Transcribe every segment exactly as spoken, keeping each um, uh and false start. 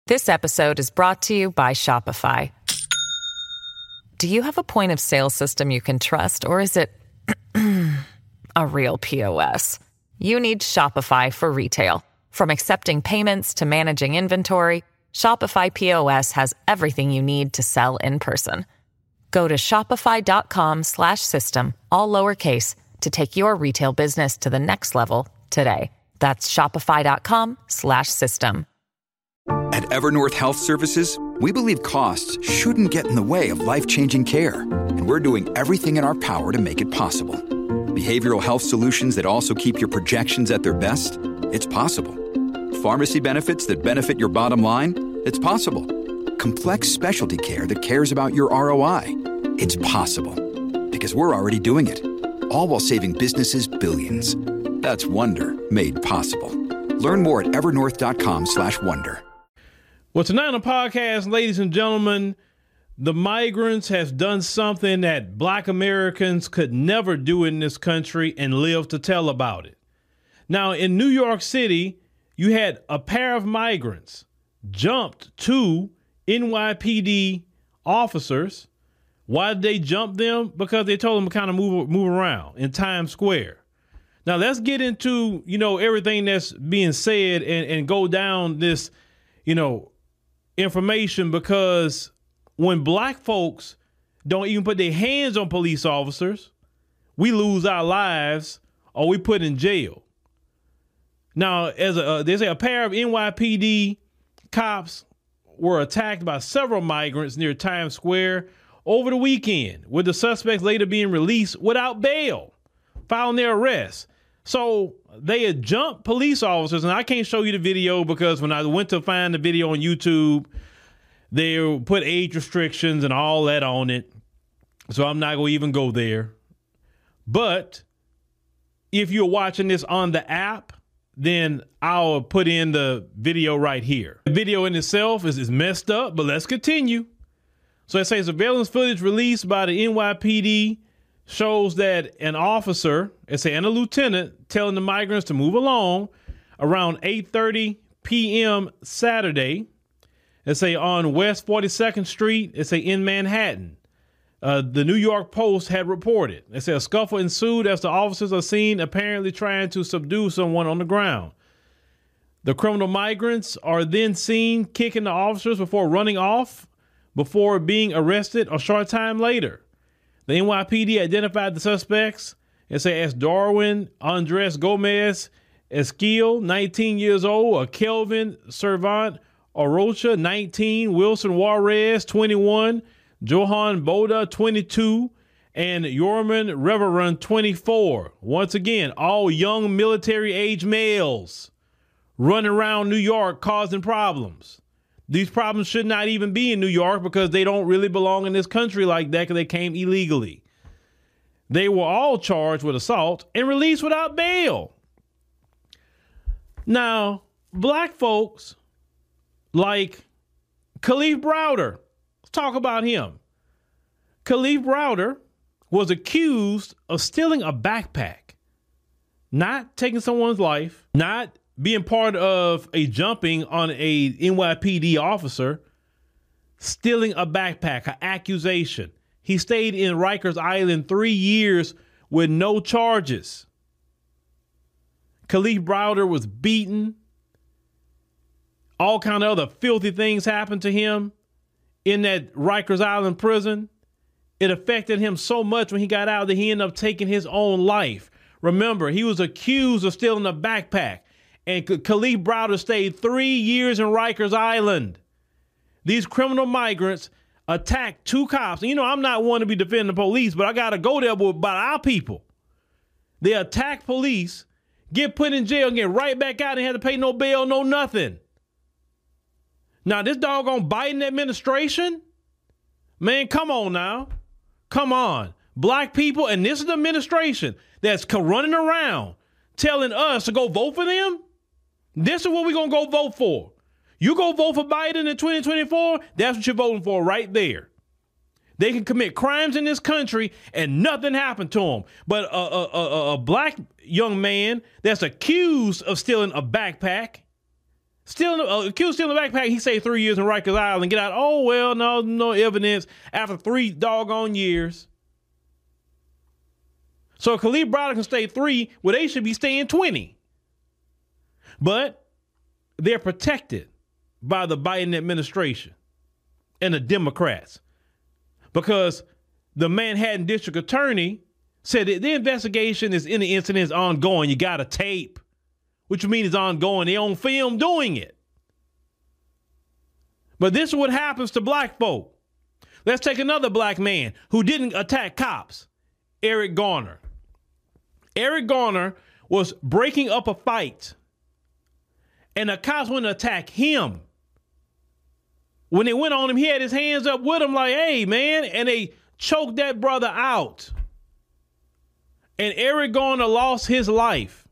This episode is brought to you by Shopify. Do you have a point of sale system you can trust, or is it a real P O S? You need Shopify for retail. From accepting payments to managing inventory, Shopify P O S has everything you need to sell in person. Go to shopify.com slash system, all lowercase, to take your retail business to the next level today. That's shopify.com slash system. At Evernorth Health Services, we believe costs shouldn't get in the way of life-changing care, and we're doing everything in our power to make it possible. Behavioral health solutions that also keep your projections at their best? It's possible. Pharmacy benefits that benefit your bottom line? It's possible. Complex specialty care that cares about your R O I? It's possible. Because we're already doing it. All while saving businesses billions. That's Wonder made possible. Learn more at evernorth.com slash wonder. Well, tonight on the podcast, ladies and gentlemen, the migrants have done something that Black Americans could never do in this country and live to tell about it. Now, in New York City, you had a pair of migrants jumped two N Y P D officers. Why did they jump them? Because they told them to kind of move, move around in Times Square. Now, let's get into, you know, everything that's being said and, and go down this, you know, information, because when Black folks don't even put their hands on police officers, we lose our lives or we put in jail. Now, as a, uh, they say a pair of N Y P D cops were attacked by several migrants near Times Square over the weekend, with the suspects later being released without bail following their arrest. So they had jumped police officers, and I can't show you the video because when I went to find the video on YouTube, they put age restrictions and all that on it. So I'm not going to even go there. But if you're watching this on the app, then I'll put in the video right here. The video in itself is, is messed up, but let's continue. So it says surveillance footage released by the N Y P D shows that an officer, it's and a lieutenant, telling the migrants to move along around eight thirty p.m. Saturday. It's say on West forty-second Street. It's a in Manhattan. Uh, the New York Post had reported. It said a scuffle ensued as the officers are seen apparently trying to subdue someone on the ground. The criminal migrants are then seen kicking the officers before running off, before being arrested a short time later. The N Y P D identified the suspects and say as Darwin Andres Gomez Esquiel, nineteen years old, or Kelvin Servant Orocha, nineteen, Wilson Juarez, twenty-one, Johan Boda, twenty-two, and Yorman Reverend, twenty-four. Once again, all young military-age males running around New York causing problems. These problems should not even be in New York because they don't really belong in this country like that because they came illegally. They were all charged with assault and released without bail. Now, Black folks like Kalief Browder, let's talk about him. Kalief Browder was accused of stealing a backpack, not taking someone's life, not being part of a jumping on a N Y P D officer, stealing a backpack, an accusation. He stayed in Rikers Island three years with no charges. Kalief Browder was beaten. All kind of other filthy things happened to him in that Rikers Island prison. It affected him so much when he got out that he ended up taking his own life. Remember, he was accused of stealing a backpack. And Kalief Browder stayed three years in Rikers Island. These criminal migrants attacked two cops. And, you know, I'm not one to be defending the police, but I got to go there about our people. They attack police, get put in jail, and get right back out and had to pay no bail, no nothing. Now, this doggone Biden administration, man, come on now. Come on. Black people, and this is the administration that's running around telling us to go vote for them. This is what we're going to go vote for. You go vote for Biden in twenty twenty-four, that's what you're voting for right there. They can commit crimes in this country and nothing happened to them. But a, a, a, a black young man that's accused of stealing a backpack, Still, uh, accused stealing the backpack, he say three years in Rikers Island. Get out. Oh, well, no, no evidence after three doggone years. So Kalief Browder can stay three, well, they should be staying twenty. But they're protected by the Biden administration and the Democrats because the Manhattan District Attorney said that the investigation is in the incident is ongoing. You got a tape, which means it's ongoing. They on film doing it. But this is what happens to black folk. Let's take another black man who didn't attack cops, Eric Garner. Eric Garner was breaking up a fight, and the cops went to attack him. When they went on him, he had his hands up with him like, hey, man, and they choked that brother out. And Eric Garner lost his life.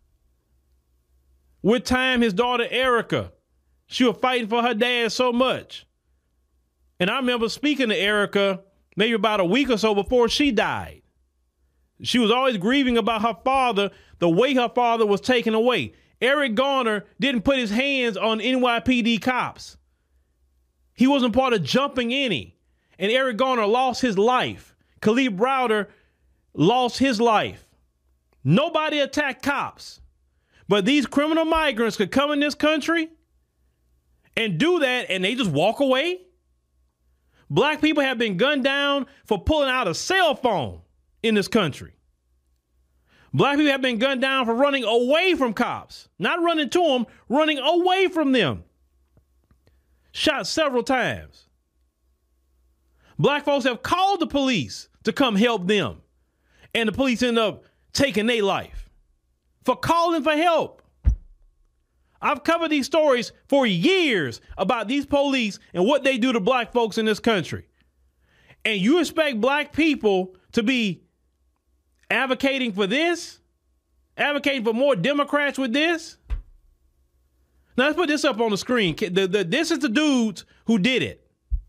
With time, his daughter, Erica, she was fighting for her dad so much. And I remember speaking to Erica maybe about a week or so before she died. She was always grieving about her father, the way her father was taken away. Eric Garner didn't put his hands on N Y P D cops. He wasn't part of jumping any. And Eric Garner lost his life. Kalief Browder lost his life. Nobody attacked cops. But these criminal migrants could come in this country and do that, and they just walk away. Black people have been gunned down for pulling out a cell phone in this country. Black people have been gunned down for running away from cops, not running to them, running away from them. Shot several times. Black folks have called the police to come help them, and the police end up taking their life for calling for help. I've covered these stories for years about these police and what they do to black folks in this country. And you expect black people to be advocating for this? Advocating for more Democrats with this? Now, let's put this up on the screen. The, the, this is the dudes who did it.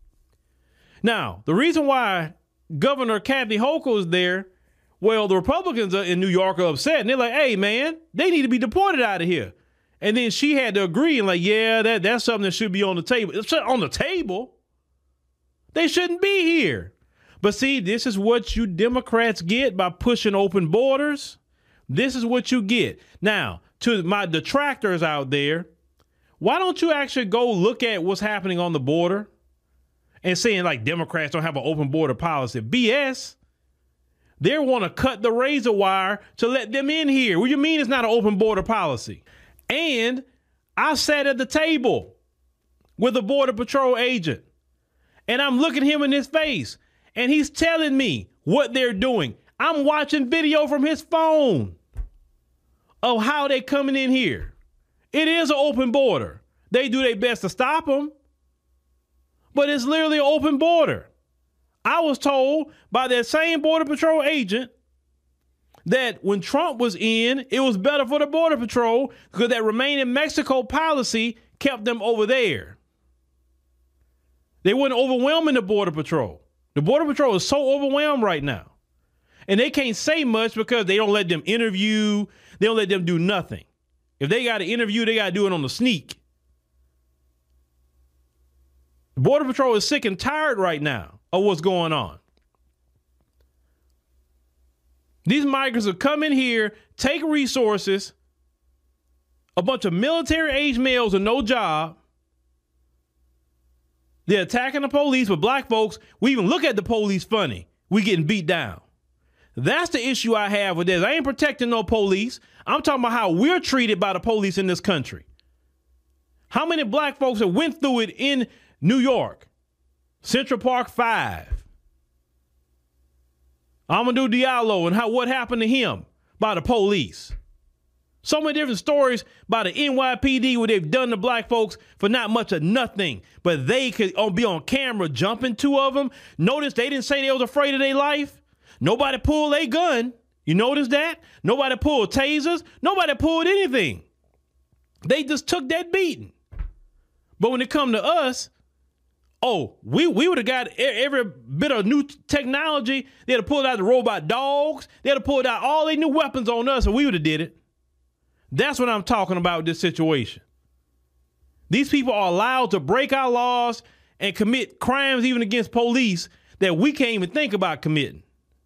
Now, the reason why Governor Kathy Hochul is there, well, the Republicans in New York are upset. And they're like, hey, man, they need to be deported out of here. And then she had to agree and like, yeah, that, that's something that should be on the table. It's on the table. They shouldn't be here. But see, this is what you Democrats get by pushing open borders. This is what you get. Now, to my detractors out there, why don't you actually go look at what's happening on the border and saying like Democrats don't have an open border policy? B S. They want to cut the razor wire to let them in here. What do you mean it's not an open border policy? And I sat at the table with a Border Patrol agent, and I'm looking him in his face, and he's telling me what they're doing. I'm watching video from his phone of how they coming in here. It is an open border. They do their best to stop them, but it's literally an open border. I was told by that same Border Patrol agent that when Trump was in, it was better for the Border Patrol because that Remain in Mexico policy kept them over there. They weren't overwhelming the Border Patrol. The Border Patrol is so overwhelmed right now. And they can't say much because they don't let them interview. They don't let them do nothing. If they got to interview, they got to do it on the sneak. The Border Patrol is sick and tired right now of what's going on. These migrants will come in here, take resources, a bunch of military-age males with no job. They're attacking the police, but black folks, we even look at the police funny. We getting beat down. That's the issue I have with this. I ain't protecting no police. I'm talking about how we're treated by the police in this country. How many black folks have went through it in New York? Central Park Five. Amadou Diallo and how what happened to him by the police. So many different stories by the N Y P D what they've done to black folks for not much of nothing. But they could be on camera jumping two of them. Notice they didn't say they was afraid of their life. Nobody pulled a gun. You notice that? Nobody pulled tasers. Nobody pulled anything. They just took that beating. But when it come to us, oh, we, we would have got every bit of new technology. They'd have pulled out the robot dogs. They'd have pulled out all their new weapons on us, and we would have did it. That's what I'm talking about with this situation. These people are allowed to break our laws and commit crimes even against police that we can't even think about committing.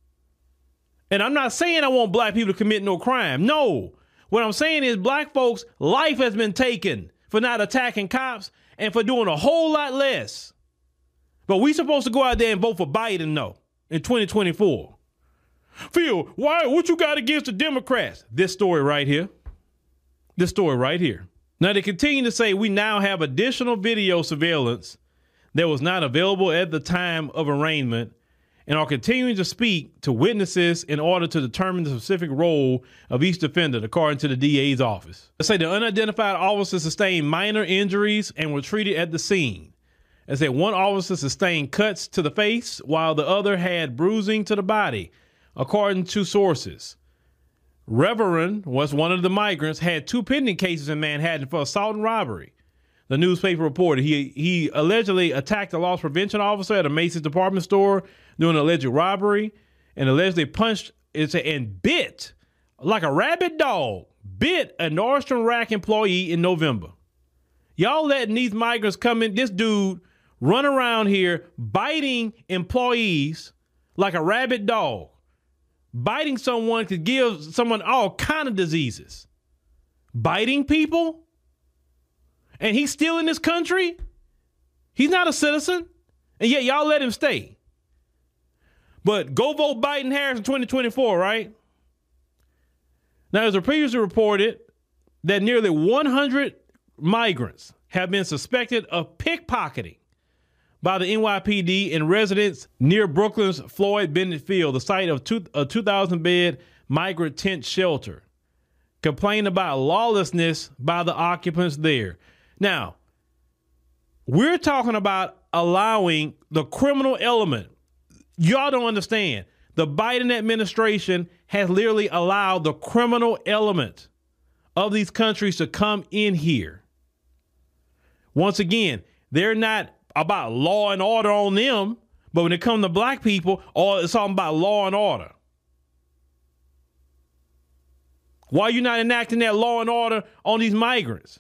And I'm not saying I want black people to commit no crime. No. What I'm saying is black folks' life has been taken for not attacking cops and for doing a whole lot less. But we supposed to go out there and vote for Biden, though, in twenty twenty-four. Phil, why? What you got against the Democrats? This story right here. This story right here. Now, they continue to say we now have additional video surveillance that was not available at the time of arraignment and are continuing to speak to witnesses in order to determine the specific role of each defendant, according to the D A's office. They say the unidentified officers sustained minor injuries and were treated at the scene. They say one officer sustained cuts to the face while the other had bruising to the body, according to sources. Reverend was one of the migrants, had two pending cases in Manhattan for assault and robbery. The newspaper reported he he allegedly attacked a loss prevention officer at a Macy's department store during an alleged robbery and allegedly punched and bit like a rabid dog, bit a Nordstrom Rack employee in November. Y'all letting these migrants come in, this dude run around here biting employees like a rabid dog. Biting someone could give someone all kind of diseases. Biting people? And he's still in this country? He's not a citizen? And yet y'all let him stay. But go vote Biden Harris in twenty twenty-four, right? Now, as previously reported, that nearly one hundred migrants have been suspected of pickpocketing by the N Y P D in residents near Brooklyn's Floyd Bennett Field, the site of two, a two thousand bed migrant tent shelter, complained about lawlessness by the occupants there. Now, we're talking about allowing the criminal element. Y'all don't understand. The Biden administration has literally allowed the criminal element of these countries to come in here. Once again, they're not about law and order on them, but when it comes to black people, all it's all about law and order. Why are you not enacting that law and order on these migrants?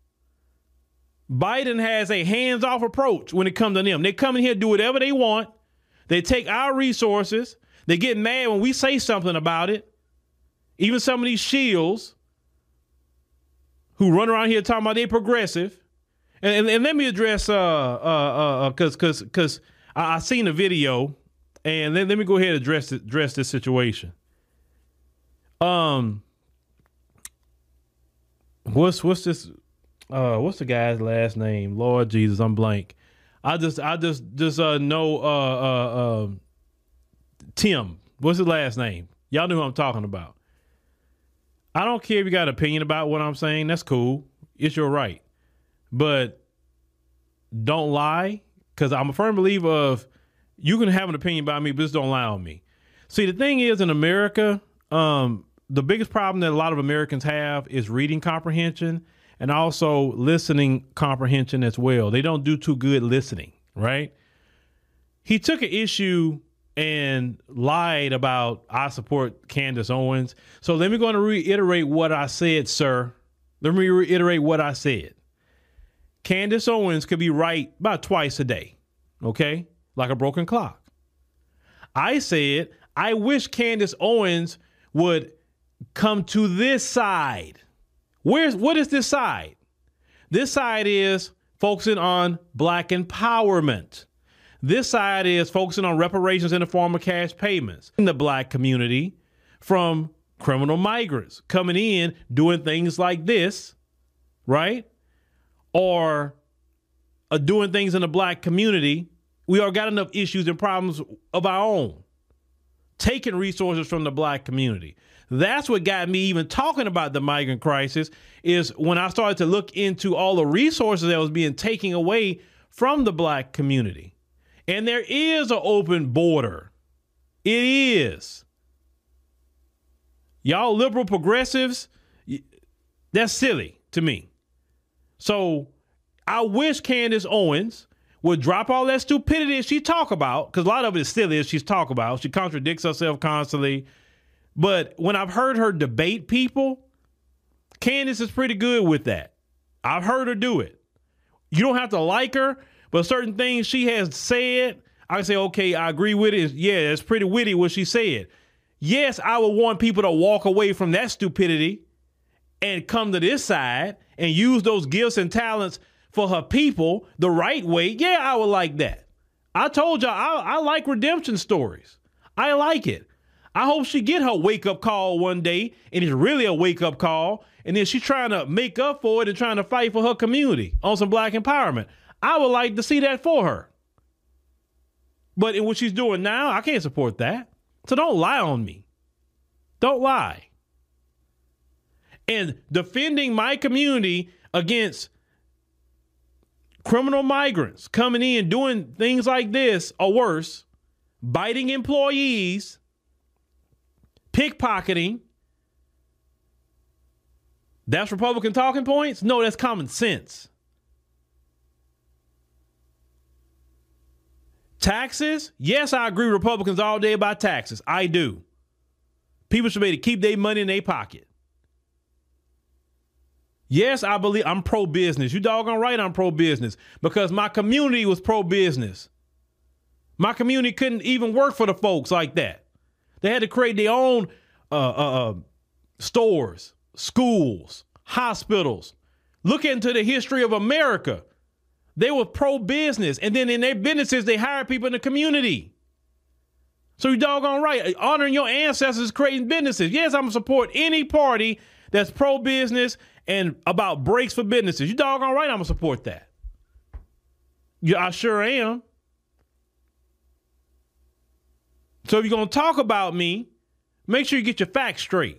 Biden has a hands-off approach when it comes to them. They come in here, do whatever they want. They take our resources. They get mad when we say something about it. Even some of these shills who run around here talking about they progressive. And, and, and let me address, uh, uh, uh, cause, cause, cause I, I seen a video, and let, let me go ahead and address it, address this situation. Um, what's what's this? Uh, what's the guy's last name? Lord Jesus, I'm blank. I just, I just, just uh know uh uh uh Tim. What's his last name? Y'all know who I'm talking about. I don't care if you got an opinion about what I'm saying. That's cool. It's your right. But don't lie, because I'm a firm believer of you can have an opinion about me, but just don't lie on me. See, the thing is, in America, um, the biggest problem that a lot of Americans have is reading comprehension and also listening comprehension as well. They don't do too good listening, right? He took an issue and lied about I support Candace Owens. So let me go and reiterate what I said, sir. Let me reiterate what I said. Candace Owens could be right about twice a day, okay? Like a broken clock. I said, I wish Candace Owens would come to this side. Where's, what is this side? This side is focusing on black empowerment. This side is focusing on reparations in the form of cash payments in the black community from criminal migrants coming in, doing things like this, right? Or uh, doing things in the black community. We all got enough issues and problems of our own, taking resources from the black community. That's what got me even talking about the migrant crisis, is when I started to look into all the resources that was being taken away from the black community. And there is an open border. It is. Y'all liberal progressives, that's silly to me. So I wish Candace Owens would drop all that stupidity she talk about, because a lot of it is silly as she's talk about. She contradicts herself constantly. But when I've heard her debate people, Candace is pretty good with that. I've heard her do it. You don't have to like her, but certain things she has said, I say, okay, I agree with it. Yeah, it's pretty witty what she said. Yes, I would want people to walk away from that stupidity and come to this side and use those gifts and talents for her people the right way. Yeah, I would like that. I told y'all, I, I like redemption stories. I like it. I hope she get her wake-up call one day, and it's really a wake-up call, and then she's trying to make up for it and trying to fight for her community on some black empowerment. I would like to see that for her. But in what she's doing now, I can't support that. So don't lie on me. Don't lie. And defending my community against criminal migrants coming in, doing things like this or worse, biting employees, pickpocketing, that's Republican talking points? No, that's common sense. Taxes? Yes, I agree with Republicans all day about taxes. I do. People should be able to keep their money in their pocket. Yes, I believe I'm pro-business. You doggone right I'm pro-business because my community was pro-business. My community couldn't even work for the folks like that. They had to create their own uh, uh, stores, schools, hospitals. Look into the history of America. They were pro-business, and then in their businesses, they hired people in the community. So you doggone right. Honoring your ancestors, creating businesses. Yes, I'm going to support any party that's pro-business and about breaks for businesses. You doggone right I'm going to support that. Yeah, I sure am. So if you're going to talk about me, make sure you get your facts straight.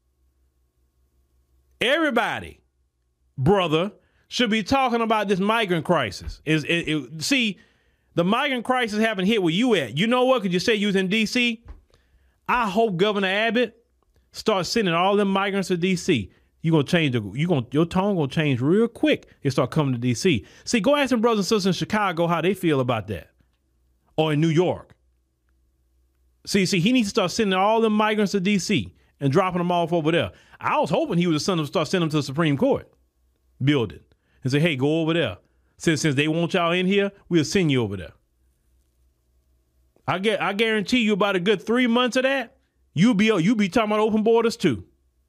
Everybody, brother, should be talking about this migrant crisis. Is it, it, see, the migrant crisis haven't hit where you at. You know what? Could you say you was in D C? I hope Governor Abbott starts sending all them migrants to D C. You gonna change the you gonna your tone gonna change real quick. They start coming to D C. See, go ask some brothers and sisters in Chicago how they feel about that, or in New York. See, see, he needs to start sending all them migrants to D C and dropping them off over there. I was hoping he would send them, start sending them to the Supreme Court building and say, hey, go over there. Since since they want y'all in here, we'll send you over there. I get I guarantee you about a good three months of that, you'll be you'll be talking about open borders too.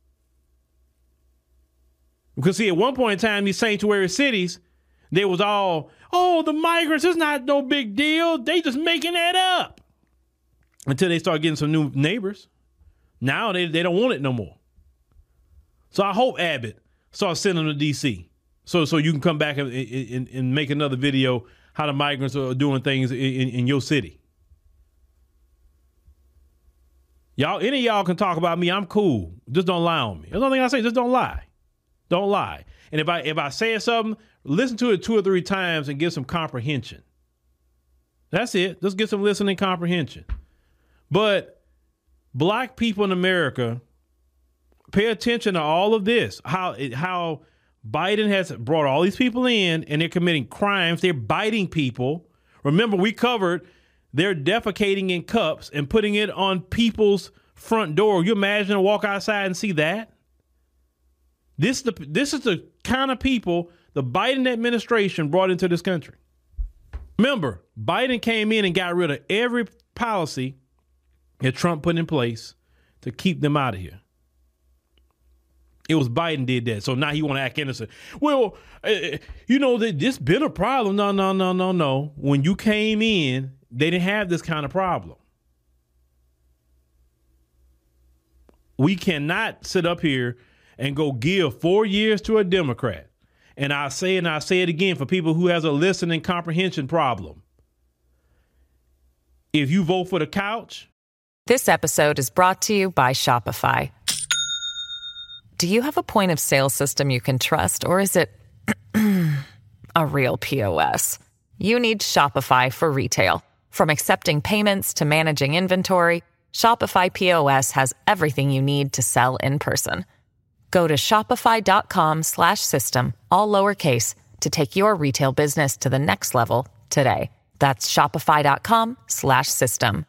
Because see, at one point in time, these sanctuary cities, they was all, oh, the migrants, it's not no big deal. They just making that up. Until they start getting some new neighbors. Now they, they don't want it no more. So I hope Abbott starts sending them to D C. So so you can come back and, and, and make another video how the migrants are doing things in, in, in your city. Y'all, any of y'all can talk about me. I'm cool. Just don't lie on me. That's the only thing I say. Just don't lie. Don't lie. And if I if I say something, listen to it two or three times and get some comprehension. That's it. Just get some listening comprehension. But black people in America, pay attention to all of this. How how Biden has brought all these people in and they're committing crimes. They're biting people. Remember, we covered they're defecating in cups and putting it on people's front door. You imagine to walk outside and see that? This, the, this is the kind of people the Biden administration brought into this country. Remember, Biden came in and got rid of every policy that Trump put in place to keep them out of here. It was Biden did that. So now he want to act innocent. Well, uh, you know, this been a problem. No, no, no, no, no. When you came in, they didn't have this kind of problem. We cannot sit up here and go give four years to a Democrat. And I say, and I say it again for people who has a listening comprehension problem. If you vote for the couch. This episode is brought to you by Shopify. Do you have a point of sale system you can trust, or is it a real P O S? You need Shopify for retail. From accepting payments to managing inventory, Shopify P O S has everything you need to sell in person. Go to shopify.com slash system, all lowercase, to take your retail business to the next level today. That's shopify.com slash system.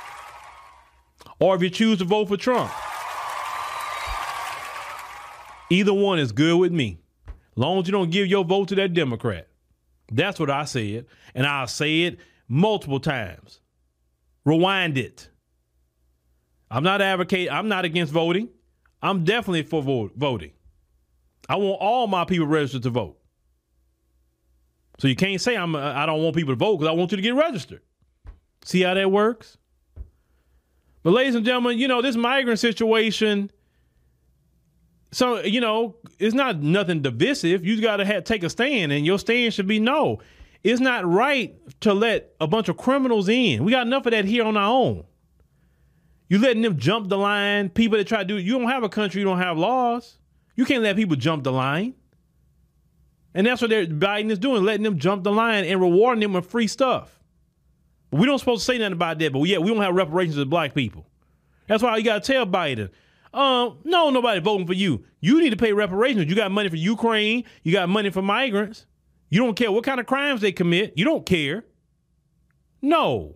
Or if you choose to vote for Trump, Either one is good with me. Long as you don't give your vote to that Democrat. That's what I said. And I'll say it multiple times. Rewind it. I'm not advocating. I'm not against voting. I'm definitely for vote, voting. I want all my people registered to vote. So you can't say I'm. I don't want people to vote because I want you to get registered. See how that works? But ladies and gentlemen, you know, this migrant situation, so, you know, it's not nothing divisive. You got to have, take a stand, and your stand should be no. It's not right to let a bunch of criminals in. We got enough of that here on our own. You letting them jump the line, people that try to do it. You don't have a country, you don't have laws. You can't let people jump the line. And that's what they're, Biden is doing, letting them jump the line and rewarding them with free stuff. We don't supposed to say nothing about that, but yeah, we don't have reparations to black people. That's why you got to tell Biden, um, no, nobody voting for you. You need to pay reparations. You got money for Ukraine. You got money for migrants. You don't care what kind of crimes they commit. You don't care. No.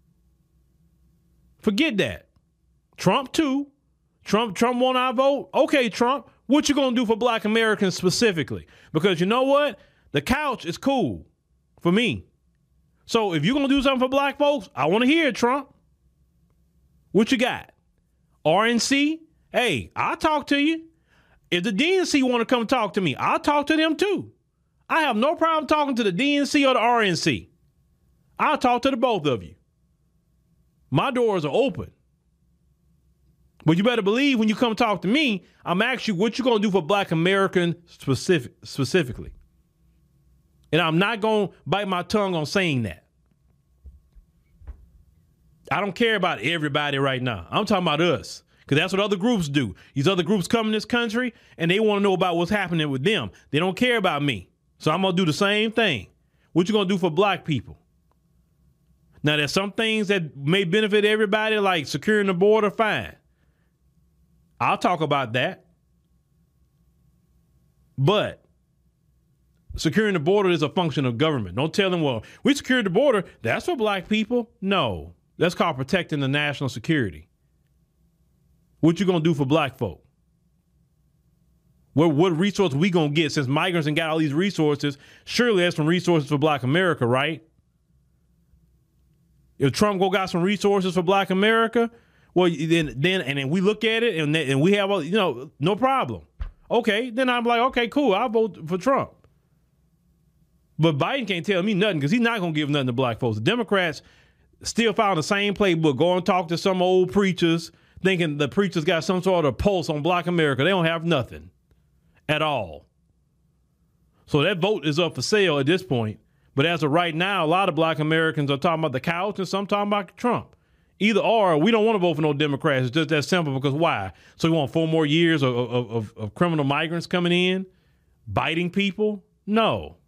Forget that. Trump too. Trump, Trump want our vote? Okay, Trump, what you gonna do for black Americans specifically? Because you know what? The couch is cool for me. So if you're going to do something for black folks, I want to hear it, Trump. What you got? R N C? Hey, I'll talk to you. If the D N C want to come talk to me, I'll talk to them too. I have no problem talking to the D N C or the R N C. I'll talk to the both of you. My doors are open. But you better believe when you come talk to me, I'm asking you what you going to do for black Americans specific, specifically. And I'm not going to bite my tongue on saying that. I don't care about everybody right now. I'm talking about us, because that's what other groups do. These other groups come in this country, and they want to know about what's happening with them. They don't care about me. So I'm going to do the same thing. What you going to do for black people? Now, there's some things that may benefit everybody, like securing the border, fine. I'll talk about that. But securing the border is a function of government. Don't tell them, well, we secured the border. That's for black people. No, that's called protecting the national security. What you going to do for black folk? What, what resources we going to get since migrants and got all these resources? Surely there's some resources for black America, right? If Trump go got some resources for black America, well, then, then and then we look at it and, and we have, a, you know, no problem. Okay, then I'm like, okay, cool, I'll vote for Trump. But Biden can't tell me nothing because he's not going to give nothing to black folks. The Democrats still follow the same playbook. Go and talk to some old preachers thinking the preachers got some sort of pulse on black America. They don't have nothing at all. So that vote is up for sale at this point. But as of right now, a lot of black Americans are talking about the couch and some talking about Trump. Either or, we don't want to vote for no Democrats. It's just that simple because why? So we want four more years of, of, of, of criminal migrants coming in, biting people? No.